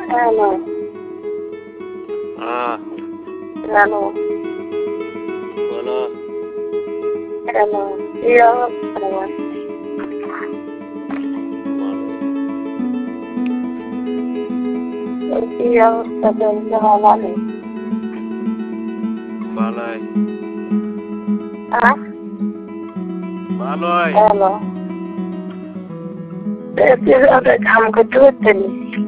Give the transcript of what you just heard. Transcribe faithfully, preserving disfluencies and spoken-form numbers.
Hello. Ah, Hello. बोलो। Hello. Yo, hello. Yo, sabay sa halali. Balay. Ah? Balay. Hello. This is other time good to it.